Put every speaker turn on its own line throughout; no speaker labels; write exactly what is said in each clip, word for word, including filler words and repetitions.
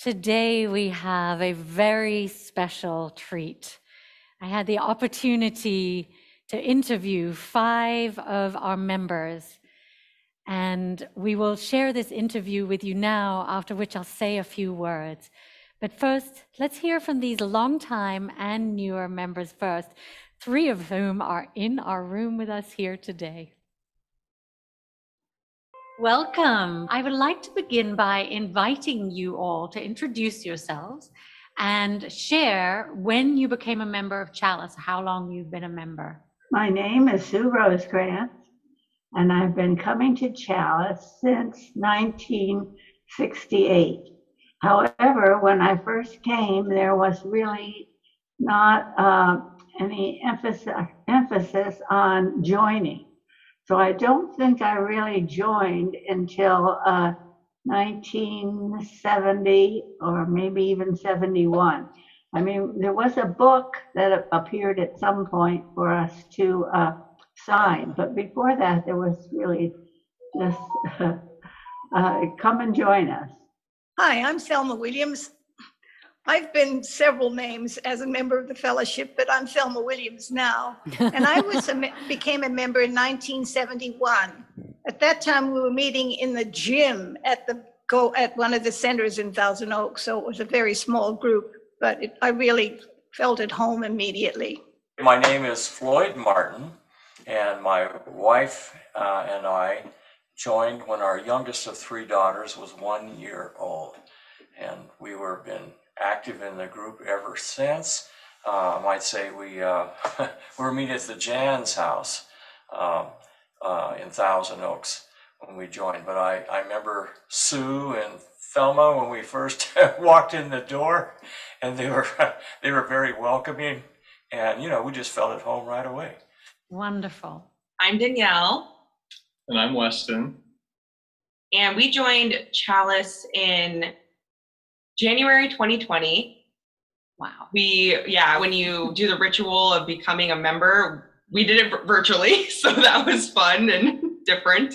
Today we have a very special treat. I had the opportunity to interview five of our members, and we will share this interview with you now, after which I'll say a few words. But first, let's hear from these longtime and newer members first, three of whom are in our room with us here today. Welcome. I would like to begin by inviting you all to introduce yourselves and share when you became a member of Chalice, how long you've been a member.
My name is Sue Rosecrans, and I've been coming to Chalice since nineteen sixty-eight. However, when I first came, there was really not uh, any emphasis, emphasis on joining. So I don't think I really joined until uh, nineteen seventy or maybe even seventy-one. I mean, there was a book that appeared at some point for us to uh, sign, but before that, there was really just uh, uh, come and join us.
Hi, I'm Thelma Williams. I've been several names as a member of the fellowship, but I'm Thelma Williams now. And I was a, became a member in nineteen seventy-one. At that time, we were meeting in the gym at the go at one of the centers in Thousand Oaks. So it was a very small group, but it, I really felt at home immediately.
My name is Floyd Martin, and my wife uh, and I joined when our youngest of three daughters was one year old, and we were been active in the group ever since. Uh, I might say we uh, we were meeting at the Jan's house um, uh, in Thousand Oaks when we joined. But I, I remember Sue and Thelma when we first walked in the door, and they were they were very welcoming, and you know we just felt at home right away.
Wonderful.
I'm Danielle.
And I'm Weston.
And we joined Chalice in January twenty twenty.
Wow.
We, yeah, when you do the ritual of becoming a member, we did it virtually, so that was fun and different.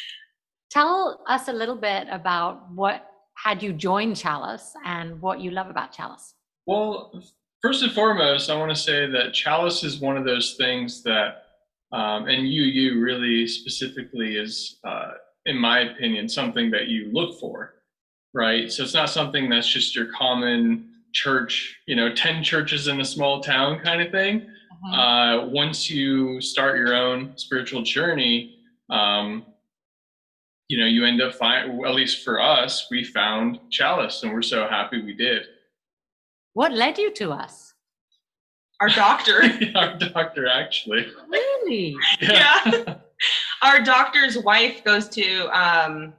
Tell us a little bit about what had you join Chalice and what you love about Chalice.
Well, first and foremost, I want to say that Chalice is one of those things that, um, and U U really specifically is, uh, in my opinion, something that you look for. Right. So it's not something that's just your common church, you know, ten churches in a small town kind of thing. Mm-hmm. Uh, once you start your own spiritual journey, um, you know, you end up finding, at least for us, we found Chalice, and we're so happy we did.
What led you to us?
Our doctor.
Our doctor, actually.
Really?
Yeah. yeah. Our doctor's wife goes to um,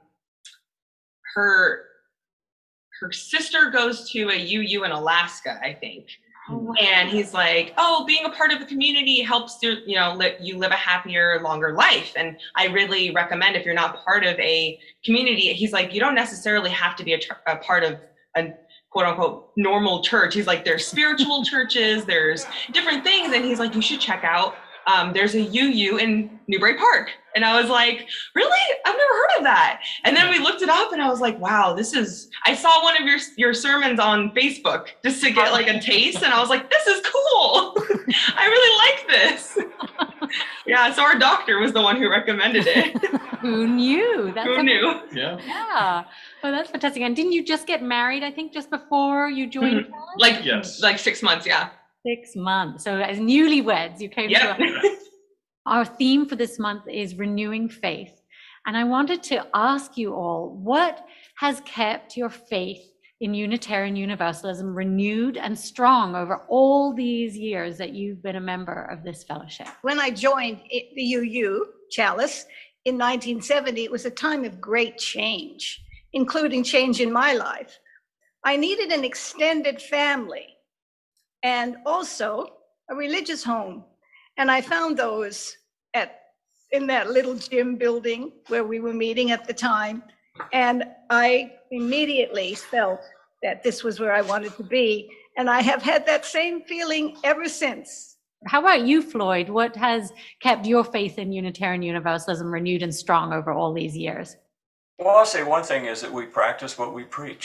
her. Her sister goes to a U U in Alaska, I think. Oh, wow. And he's like, oh, being a part of a community helps you, you know, let you live a happier, longer life. And I really recommend, if you're not part of a community, he's like, you don't necessarily have to be a, a part of a quote unquote normal church. He's like, there's spiritual churches, there's different things. And he's like, you should check out, um, there's a U U in Newbury Park. And I was like, really? I've never heard of that. And then we looked it up and I was like, wow, this is, I saw one of your your sermons on Facebook just to get like a taste. And I was like, this is cool. I really like this. Yeah, so our doctor was the one who recommended it.
Who knew? That's
who knew?
Yeah.
Yeah. Well, that's fantastic. And didn't you just get married, I think, just before you joined?
Mm-hmm. Like, yes. like six months, yeah.
Six months. So as newlyweds, you came
yep.
to us. Our theme for this month is renewing faith. And I wanted to ask you all, what has kept your faith in Unitarian Universalism renewed and strong over all these years that you've been a member of this fellowship?
When I joined the U U, Chalice, in nineteen seventy, it was a time of great change, including change in my life. I needed an extended family and also a religious home. And I found those at in that little gym building where we were meeting at the time. And I immediately felt that this was where I wanted to be. And I have had that same feeling ever since.
How about you, Floyd? What has kept your faith in Unitarian Universalism renewed and strong over all these years?
Well, I'll say one thing is that we practice what we preach.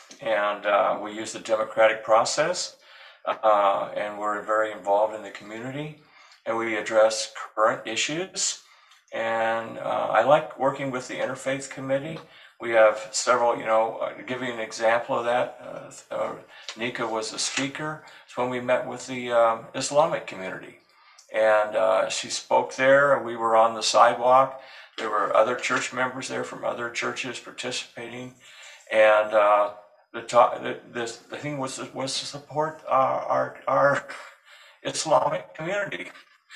and uh, we use the democratic process, uh, and we're very involved in the community, and we address current issues. And uh, I like working with the Interfaith Committee. We have several, you know, uh, to give you an example of that, uh, uh, Nika was a speaker. It's when we met with the um, Islamic community. And uh, she spoke there, and we were on the sidewalk. There were other church members there from other churches participating. And uh, the, talk, the, this, the thing was, was to support uh, our, our Islamic community.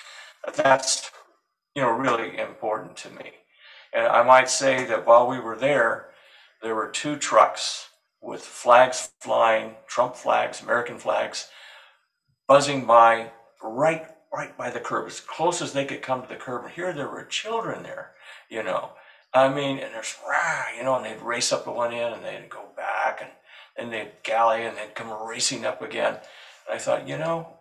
That's, you know, really important to me. And I might say that while we were there, there were two trucks with flags flying, Trump flags, American flags, buzzing by right, right by the curb, as close as they could come to the curb. And here there were children there, you know. I mean, and there's, rah, you know, and they'd race up to one end and they'd go back, and then they'd galley and they'd come racing up again. And I thought, you know,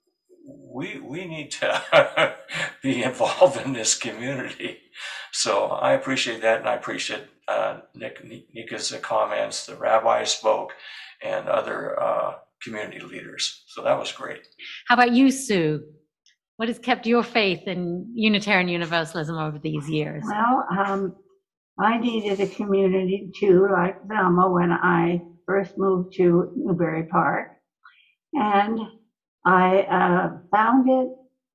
we we need to be involved in this community. So I appreciate that, and I appreciate uh, Nick, Nika's comments. The rabbi spoke, and other uh, community leaders. So that was great.
How about you, Sue? What has kept your faith in Unitarian Universalism over these years?
Well, um, I needed a community too, like Velma, when I first moved to Newbury Park. And I uh, found it,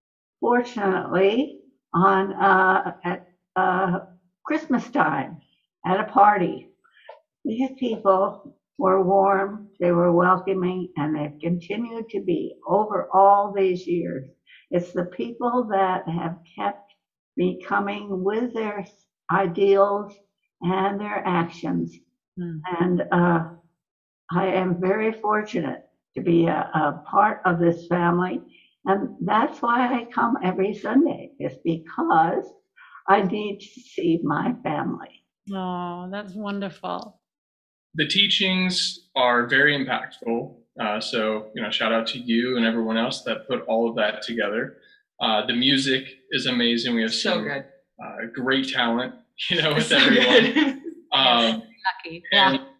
fortunately, on uh, at uh, Christmas time at a party. These people were warm, they were welcoming, and they've continued to be over all these years. It's the people that have kept me coming with their ideals and their actions. Mm. And uh, I am very fortunate to be a, a part of this family. And that's why I come every Sunday, is because I need to see my family.
Oh, that's wonderful.
The teachings are very impactful. Uh, so, you know, shout out to you and everyone else that put all of that together. Uh, the music is amazing. We have
so
some
good.
Uh, great talent, you know, with
so
everyone. um,
Lucky.
and,
Yeah.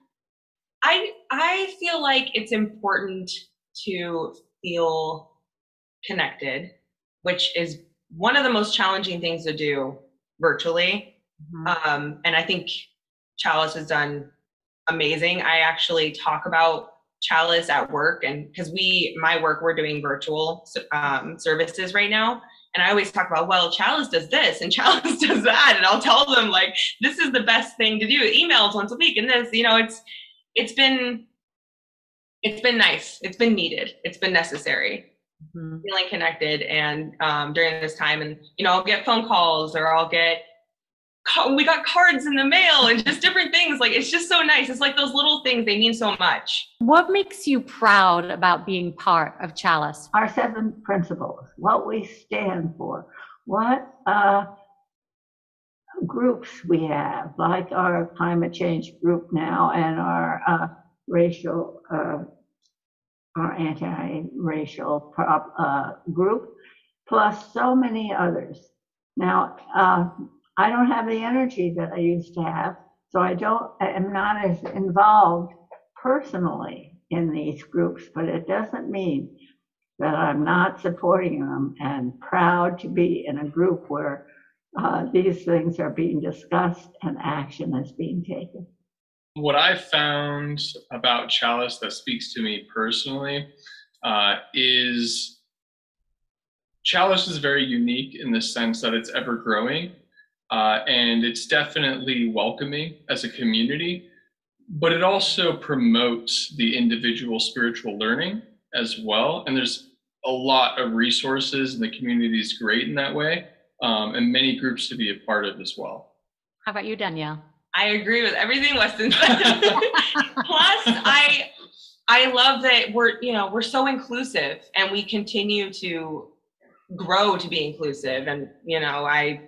I I feel like it's important to feel connected, which is one of the most challenging things to do virtually. Mm-hmm. Um, and I think Chalice has done amazing. I actually talk about Chalice at work, and because we, my work, we're doing virtual um, services right now. And I always talk about, well, Chalice does this and Chalice does that. And I'll tell them, like, this is the best thing to do. Emails once a week and this, you know, it's, it's been, it's been nice. It's been needed. It's been necessary. Mm-hmm. Feeling connected. And um, during this time, and, you know, I'll get phone calls, or I'll get, we got cards in the mail and just different things. Like, it's just so nice. It's like those little things, they mean so much.
What makes you proud about being part of Chalice?
Our seven principles, what we stand for, what uh, groups we have, like our climate change group now, and our uh, racial, uh, our anti-racial prop, uh, group, plus so many others. Now, uh, I don't have the energy that I used to have, so I don't, I'm not as involved personally in these groups, but it doesn't mean that I'm not supporting them and proud to be in a group where uh, these things are being discussed and action is being taken.
What I found about Chalice that speaks to me personally uh, is Chalice is very unique in the sense that it's ever growing. Uh, and it's definitely welcoming as a community, but it also promotes the individual spiritual learning as well. And there's a lot of resources, and the community is great in that way, um, and many groups to be a part of as well.
How about you, Danielle?
I agree with everything Weston said. Plus, I I love that we're, you know, we're so inclusive, and we continue to grow to be inclusive. And, you know, I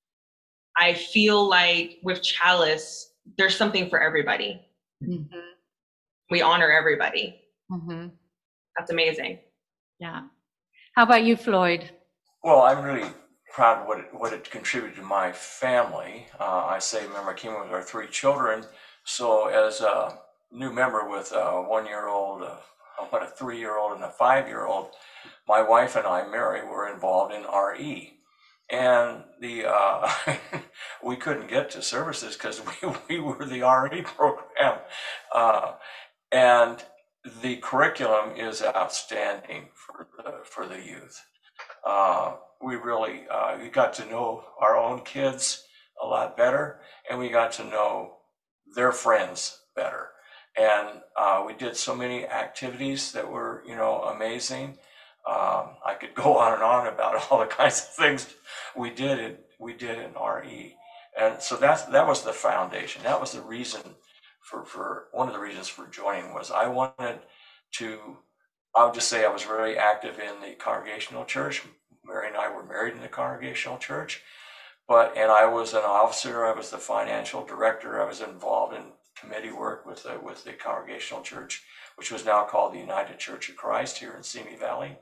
I feel like with Chalice, there's something for everybody. Mm-hmm. We honor everybody. Mm-hmm. That's amazing.
Yeah. How about you, Floyd?
Well, I'm really proud of what it, what it contributed to my family. Uh, I say, remember, I came with our three children. So as a, new member with a one-year-old, uh, what, a three-year-old, and a five-year-old, my wife and I, Mary, were involved in R E. And the uh, we couldn't get to services because we, we were the R E program. Uh, and the curriculum is outstanding for the, for the youth. Uh, we really uh, we got to know our own kids a lot better, and we got to know their friends better. And uh, we did so many activities that were, you know, amazing. Um, I could go on and on about all the kinds of things we did in, we did in R E. And so that's, that was the foundation. That was the reason for, for one of the reasons for joining was I wanted to, I would just say I was very active in the Congregational Church. Mary and I were married in the Congregational Church, but, and I was an officer, I was the financial director, I was involved in committee work with the, with the Congregational Church, which was now called the United Church of Christ here in Simi Valley.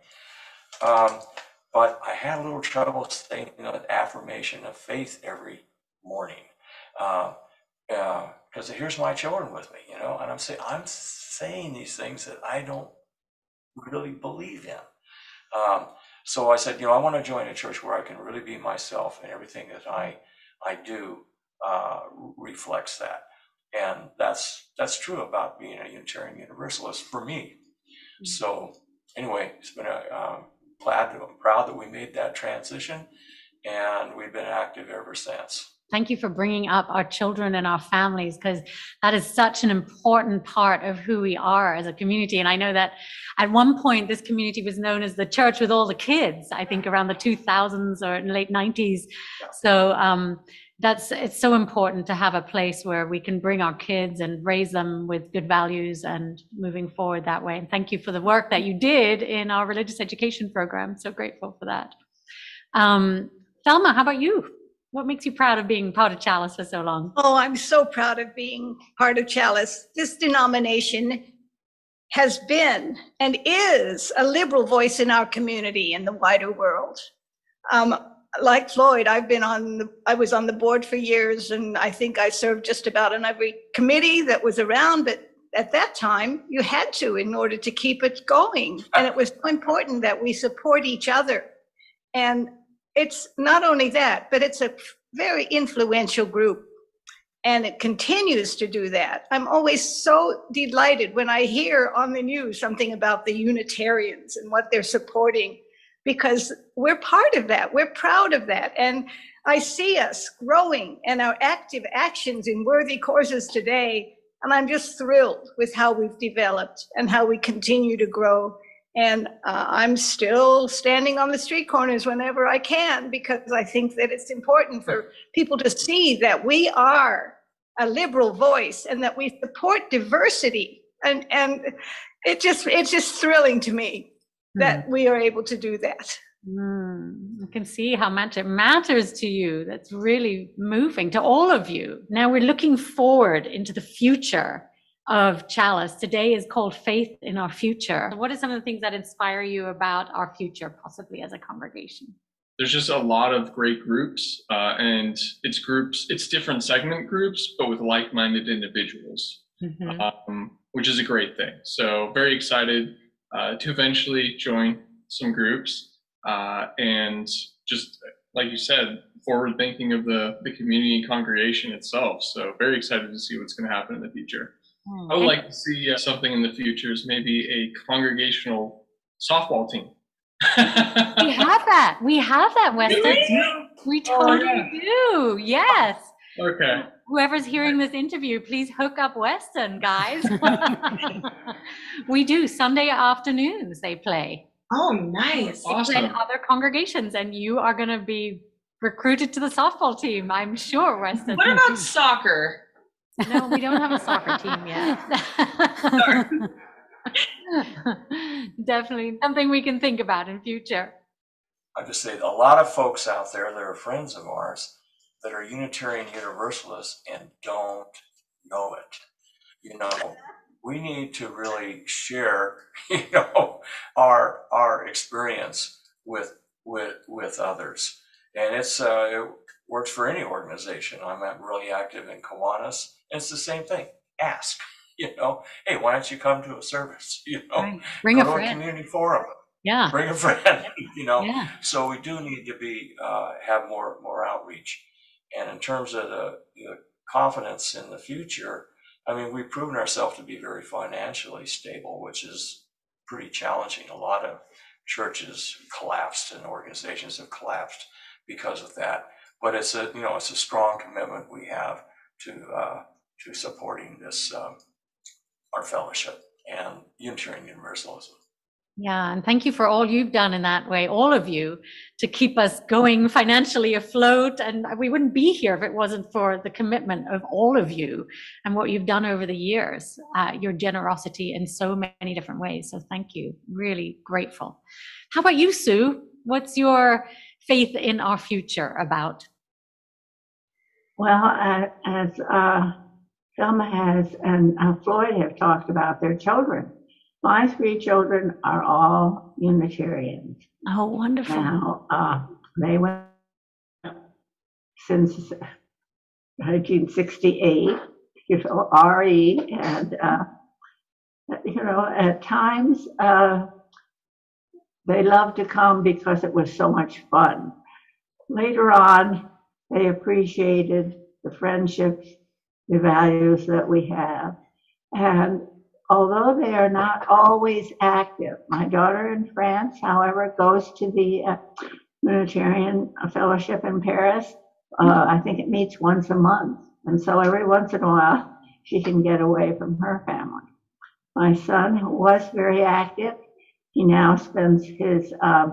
Um, but I had a little trouble saying, you know, an affirmation of faith every morning. Uh, uh, because here's my children with me, you know, and I'm saying, I'm saying these things that I don't really believe in. Um, so I said, you know, I want to join a church where I can really be myself and everything that I, I do uh, reflects that. And that's that's true about being a Unitarian Universalist for me. So anyway, it's been a um, glad, I'm proud that we made that transition, and we've been active ever since.
Thank you for bringing up our children and our families, because that is such an important part of who we are as a community. And I know that at one point this community was known as the church with all the kids, I think around the two thousands or late nineties. So um, that's, it's so important to have a place where we can bring our kids and raise them with good values and moving forward that way. And thank you for the work that you did in our religious education program. So grateful for that. Um, Thelma, how about you? What makes you proud of being part of Chalice for so long?
Oh, I'm so proud of being part of Chalice. This denomination has been and is a liberal voice in our community and the wider world. Um, like Floyd, I've been on the, I was on the board for years, and I think I served just about on every committee that was around, but at that time you had to in order to keep it going. And it was so important that we support each other. And it's not only that, but it's a very influential group, and it continues to do that. I'm always so delighted when I hear on the news something about the Unitarians and what they're supporting, because we're part of that. We're proud of that. And I see us growing and our active actions in worthy causes today. And I'm just thrilled with how we've developed and how we continue to grow. And uh, I'm still standing on the street corners whenever I can, because I think that it's important for people to see that we are a liberal voice and that we support diversity. And, and it just, it's just thrilling to me that mm. we are able to do that.
Mm, I can see how much it matters to you. That's really moving to all of you. Now we're looking forward into the future of Chalice. Today is called Faith in Our Future. What are some of the things that inspire you about our future, possibly as a congregation?
There's just a lot of great groups, uh, and it's groups, it's different segment groups, but with like-minded individuals, mm-hmm. um, which is a great thing. So very excited uh, to eventually join some groups, uh, and just like you said, forward thinking of the, the community and congregation itself. So very excited to see what's going to happen in the future. I would like to see uh, something in the future is maybe a congregational softball team.
We have that. We have that, Weston.
Really?
We totally
oh, yeah.
do. Yes.
Okay.
Whoever's hearing this interview, please hook up Weston, guys. We do. Sunday afternoons they play.
Oh, nice.
They
Awesome.
play other congregations, and you are going to be recruited to the softball team, I'm sure, Weston.
What about soccer?
No, we don't have a soccer team yet. Definitely something we can think about in future.
I just say a lot of folks out there that are friends of ours that are Unitarian Universalists and don't know it. You know, we need to really share, you know, our our experience with with with others, and it's uh, it works for any organization. I'm really active in Kiwanis. It's the same thing. Ask, You know, hey, why don't you come to a service? You know,
Right. Bring
go
a
to a
friend.
community forum.
Yeah.
Bring a friend. You know,
Yeah.
so we do need to be uh, have more more outreach. And in terms of the, the confidence in the future, I mean, we've proven ourselves to be very financially stable, which is pretty challenging. A lot of churches collapsed and organizations have collapsed because of that. But it's a, you know, it's a strong commitment we have to uh, to supporting this um, our fellowship and Unitarian Universalism.
Yeah, and thank you for all you've done in that way, all of you, to keep us going financially afloat. And we wouldn't be here if it wasn't for the commitment of all of you and what you've done over the years, uh, your generosity in so many different ways. So thank you, really grateful. How about you, Sue? What's your faith in our future about?
Well, uh, as uh, Thelma has and uh, Floyd have talked about their children, my three children are all Unitarians.
Oh, wonderful.
Now, uh, they went since nineteen sixty-eight, you know, R E, and, uh, you know, at times uh, they loved to come because it was so much fun. Later on, they appreciated the friendships, the values that we have. And although they are not always active, my daughter in France, however, goes to the uh, Unitarian Fellowship in Paris. Uh, I think it meets once a month. And so every once in a while, she can get away from her family. My son, who was very active, he now spends his um,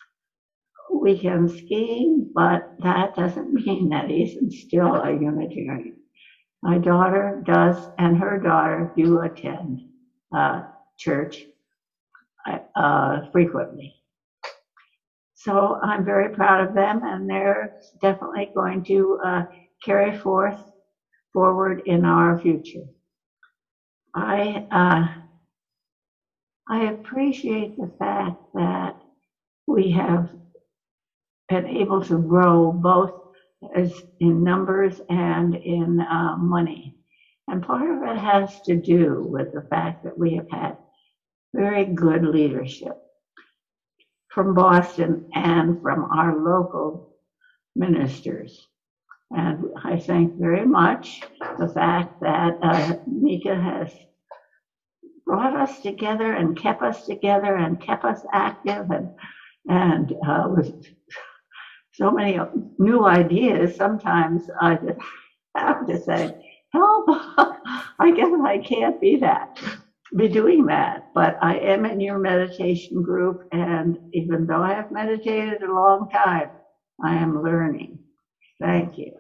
weekend skiing, but that doesn't mean that he's still a Unitarian. My daughter does, and her daughter do attend uh, church uh, frequently. So I'm very proud of them, and they're definitely going to uh, carry forth forward in our future. I uh, I appreciate the fact that we have been able to grow both as in numbers and in uh, money. And part of it has to do with the fact that we have had very good leadership from Boston and from our local ministers. And I thank very much the fact that uh, Mika has brought us together and kept us together and kept us active and, and uh, with so many new ideas. Sometimes I just have to say, help, I guess I can't be that, be doing that. But I am in your meditation group, and even though I have meditated a long time, I am learning. Thank you.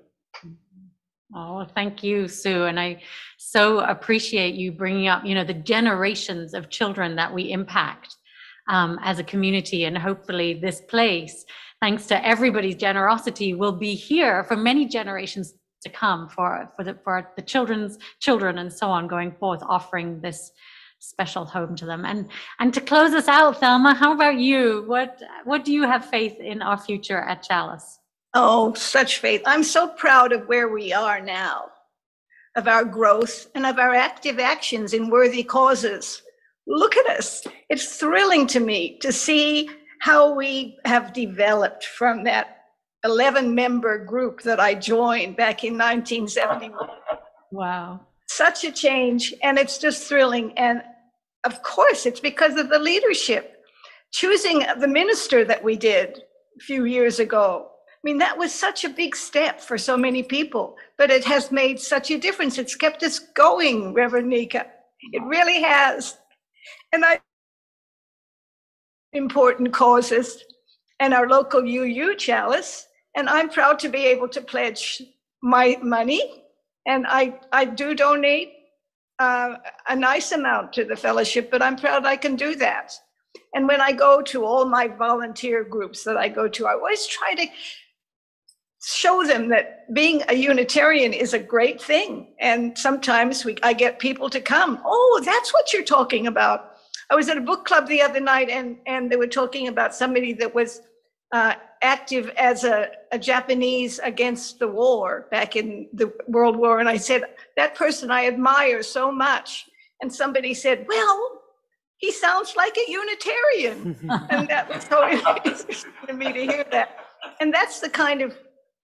Oh, thank you, Sue. And I so appreciate you bringing up, you know, the generations of children that we impact um, as a community. And hopefully this place, thanks to everybody's generosity, will be here for many generations to come, for, for, the, for the children's children and so on, going forth, offering this special home to them. And, and to close us out, Thelma, how about you? What, what do you have faith in our future at Chalice?
Oh, such faith. I'm so proud of where we are now, of our growth and of our active actions in worthy causes. Look at us. It's thrilling to me to see how we have developed from that eleven member group that I joined back in nineteen seventy-one.
Wow.
Such a change, and it's just thrilling. And of course, it's because of the leadership. Choosing the minister that we did a few years ago, I mean, that was such a big step for so many people, but it has made such a difference. It's kept us going, Reverend Mika. It really has. And I, important causes, and our local U U Chalice, and I'm proud to be able to pledge my money, and I, I do donate uh, a nice amount to the fellowship, but I'm proud I can do that. And when I go to all my volunteer groups that I go to, I always try to show them that being a Unitarian is a great thing. And sometimes we, I get people to come, oh, that's what you're talking about. I was at a book club the other night, and, and they were talking about somebody that was uh, active as a, a Japanese against the war back in the World War. And I said, that person I admire so much. And somebody said, well, he sounds like a Unitarian. And that was so interesting to me to hear that. And that's the kind of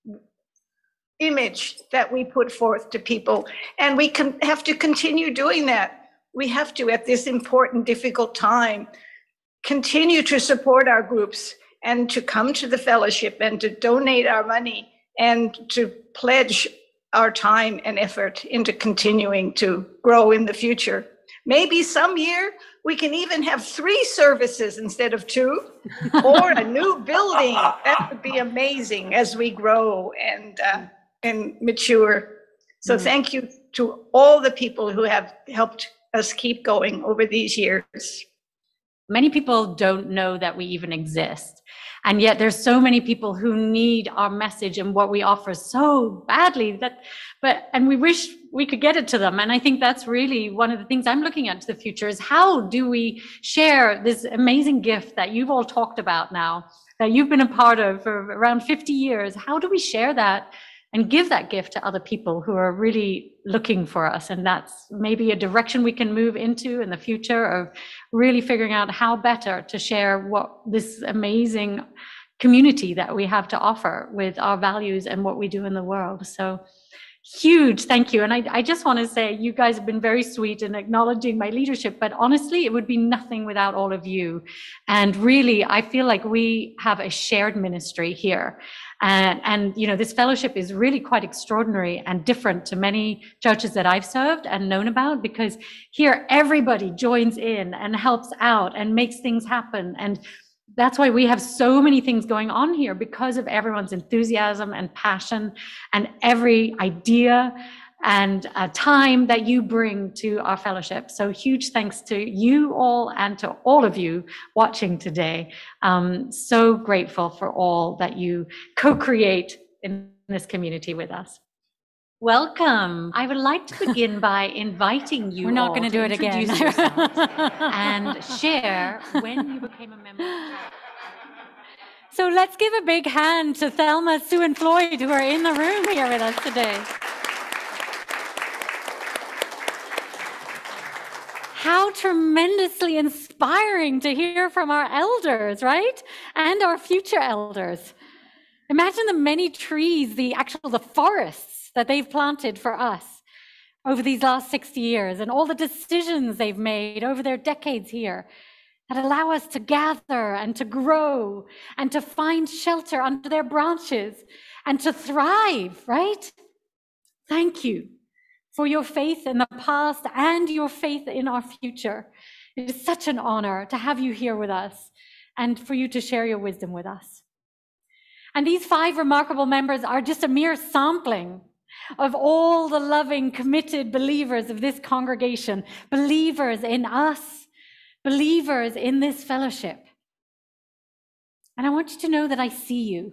image that we put forth to people. And we can have to continue doing that. We have to, at this important, difficult time, continue to support our groups and to come to the fellowship and to donate our money and to pledge our time and effort into continuing to grow in the future. Maybe some year we can even have three services instead of two, or a new building. That would be amazing as we grow and uh, and mature. So mm. thank you to all the people who have helped us keep going over these years.
Many people don't know that we even exist. And yet there's so many people who need our message and what we offer so badly that, but, and we wish we could get it to them. And I think that's really one of the things I'm looking at to the future is how do we share this amazing gift that you've all talked about now, that you've been a part of for around fifty years. How do we share that and give that gift to other people who are really looking for us? And that's maybe a direction we can move into in the future of really figuring out how better to share what this amazing community that we have to offer with our values and what we do in the world. So huge thank you. And I, I just want to say you guys have been very sweet in acknowledging my leadership, but honestly, it would be nothing without all of you. And really, I feel like we have a shared ministry here. And, and, you know, this fellowship is really quite extraordinary and different to many churches that I've served and known about, because here everybody joins in and helps out and makes things happen. And that's why we have so many things going on here, because of everyone's enthusiasm and passion and every idea and uh, time that you bring to our fellowship. So huge thanks to you all and to all of you watching today. Um, so grateful for all that you co-create in this community with us. Welcome. I would like to begin by inviting you. We're not going to do it again. And share when you became a member. So let's give a big hand to Thelma, Sue, and Floyd, who are in the room here with us today. How tremendously inspiring to hear from our elders, right? And our future elders. Imagine the many trees, the actual, the forests that they've planted for us over these last sixty years, and all the decisions they've made over their decades here that allow us to gather and to grow and to find shelter under their branches and to thrive, right? Thank you for your faith in the past and your faith in our future. It is such an honor to have you here with us and for you to share your wisdom with us. And these five remarkable members are just a mere sampling of all the loving, committed believers of this congregation, believers in us, believers in this fellowship. And I want you to know that I see you.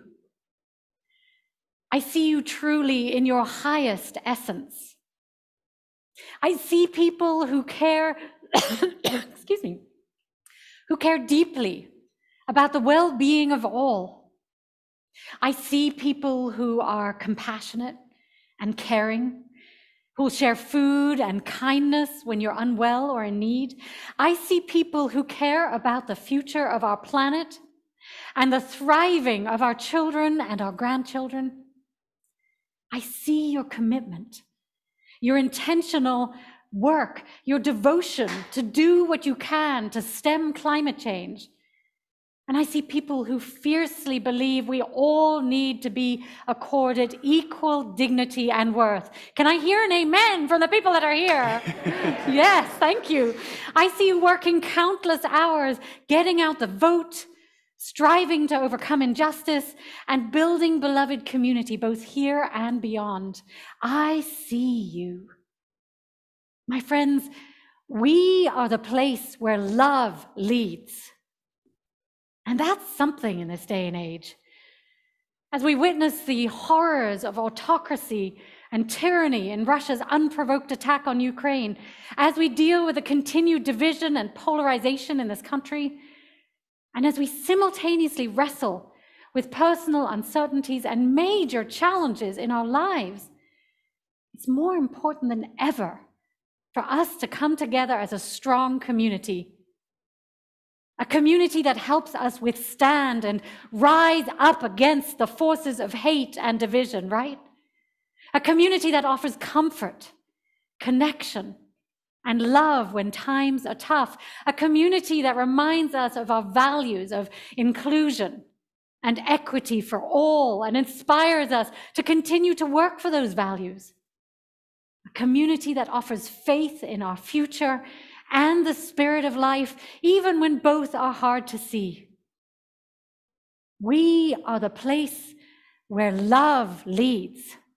I see you truly in your highest essence. I see people who care, excuse me, who care deeply about the well-being of all. I see people who are compassionate and caring, who will share food and kindness when you're unwell or in need. I see people who care about the future of our planet and the thriving of our children and our grandchildren. I see your commitment, your intentional work, your devotion to do what you can to stem climate change. And I see people who fiercely believe we all need to be accorded equal dignity and worth. Can I hear an amen from the people that are here? Yes, thank you. I see you working countless hours, getting out the vote, striving to overcome injustice, and building beloved community, both here and beyond. I see you. My friends, we are the place where love leads. And that's something in this day and age. As we witness the horrors of autocracy and tyranny in Russia's unprovoked attack on Ukraine, as we deal with the continued division and polarization in this country, and as we simultaneously wrestle with personal uncertainties and major challenges in our lives, it's more important than ever for us to come together as a strong community. A community that helps us withstand and rise up against the forces of hate and division, right? A community that offers comfort, connection, and love when times are tough. A community that reminds us of our values of inclusion and equity for all and inspires us to continue to work for those values. A community that offers faith in our future and the spirit of life, even when both are hard to see. We are the place where love leads.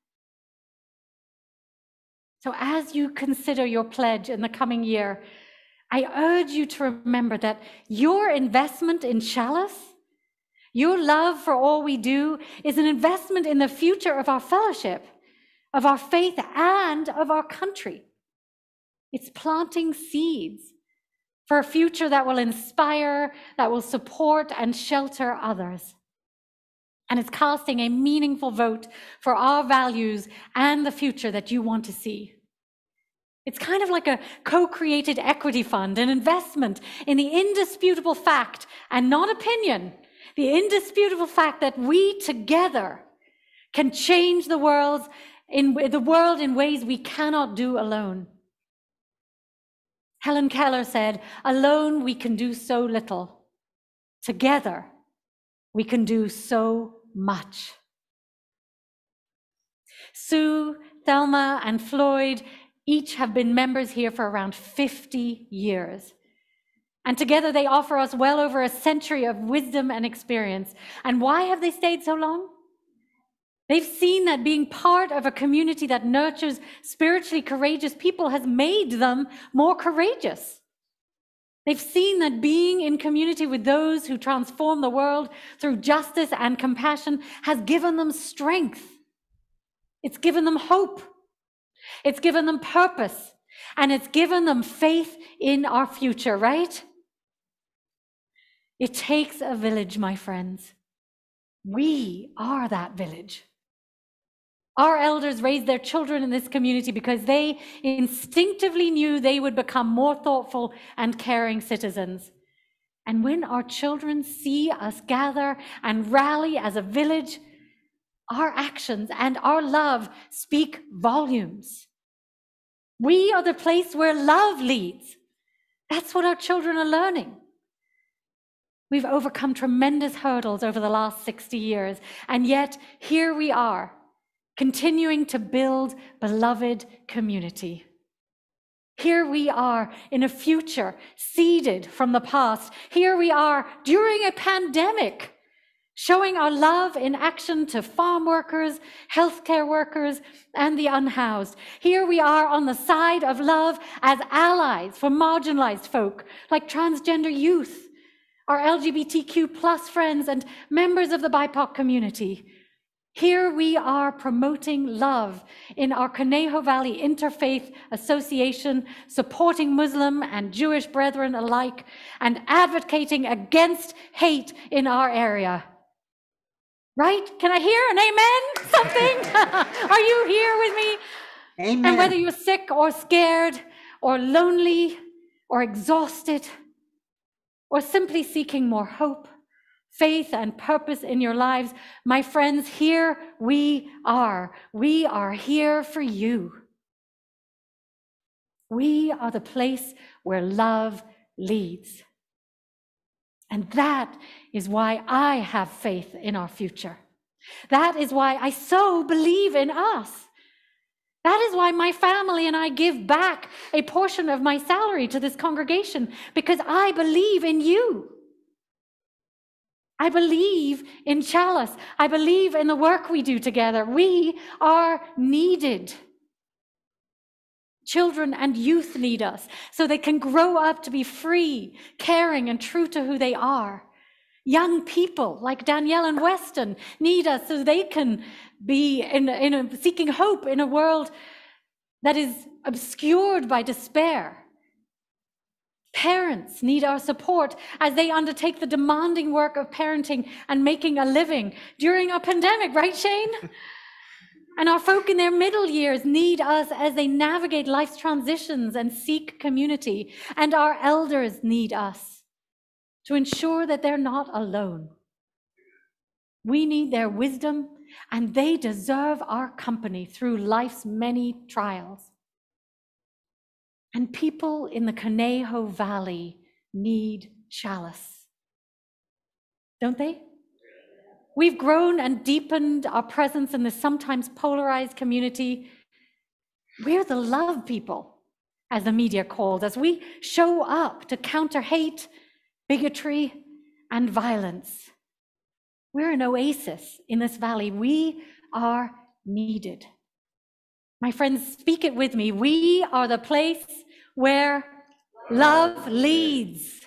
So as you consider your pledge in the coming year, I urge you to remember that your investment in Chalice, your love for all we do, is an investment in the future of our fellowship, of our faith, and of our country. It's planting seeds for a future that will inspire, that will support and shelter others. And it's casting a meaningful vote for our values and the future that you want to see. It's kind of like a co-created equity fund, an investment in the indisputable fact, and not opinion, the indisputable fact that we together can change the world in the world in ways we cannot do alone. Helen Keller said, "Alone we can do so little. Together we can do so much." Sue, Thelma, and Floyd each have been members here for around fifty years. And together they offer us well over a century of wisdom and experience. And why have they stayed so long? They've seen that being part of a community that nurtures spiritually courageous people has made them more courageous. They've seen that being in community with those who transform the world through justice and compassion has given them strength. It's given them hope. It's given them purpose. And it's given them faith in our future, right? It takes a village, my friends. We are that village. Our elders raised their children in this community because they instinctively knew they would become more thoughtful and caring citizens. And when our children see us gather and rally as a village, our actions and our love speak volumes. We are the place where love leads. That's what our children are learning. We've overcome tremendous hurdles over the last sixty years, and yet here we are, continuing to build beloved community. Here we are in a future seeded from the past. Here we are during a pandemic, showing our love in action to farm workers, healthcare workers, and the unhoused. Here we are on the side of love as allies for marginalized folk like transgender youth, our L G B T Q plus friends, and members of the B I P O C community. Here we are promoting love in our Conejo Valley Interfaith Association, supporting Muslim and Jewish brethren alike, and advocating against hate in our area. Right? Can I hear an amen? Something? Are you here with me?
Amen.
And whether you're sick or scared or lonely or exhausted or simply seeking more hope, faith, and purpose in your lives, my friends, here we are. We are here for you. We are the place where love leads. And that is why I have faith in our future. That is why I so believe in us. That is why my family and I give back a portion of my salary to this congregation, because I believe in you. I believe in Chalice. I believe in the work we do together. We are needed. Children and youth need us so they can grow up to be free, caring, and true to who they are. Young people like Danielle and Weston need us so they can be in, in a, seeking hope in a world that is obscured by despair. Parents need our support as they undertake the demanding work of parenting and making a living during a pandemic, right, Shane? And our folk in their middle years need us as they navigate life's transitions and seek community. And our elders need us to ensure that they're not alone. We need their wisdom, and they deserve our company through life's many trials. And people in the Conejo Valley need Chalice, don't they? We've grown and deepened our presence in this sometimes polarized community. We're the love people, as the media calls us. We show up to counter hate, bigotry, and violence. We're an oasis in this valley. We are needed. My friends, speak it with me. We are the place where love leads.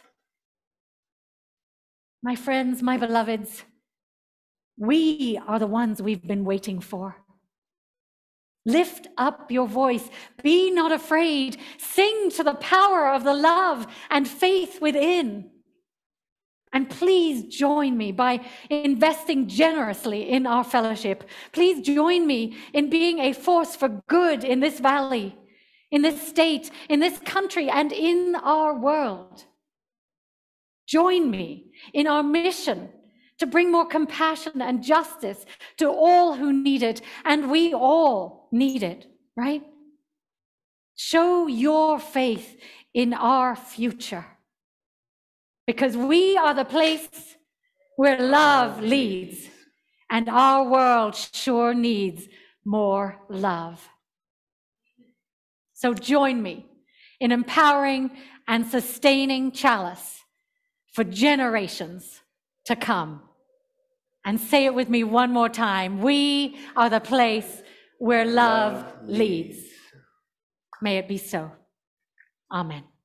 My friends, my beloveds, we are the ones we've been waiting for. Lift up your voice. Be not afraid. Sing to the power of the love and faith within. And please join me by investing generously in our fellowship. Please join me in being a force for good in this valley, in this state, in this country, and in our world. Join me in our mission to bring more compassion and justice to all who need it, and we all need it, right? Show your faith in our future, because we are the place where love leads, and our world sure needs more love. So join me in empowering and sustaining Chalice for generations to come. And say it with me one more time. We are the place where love leads. May it be so. Amen.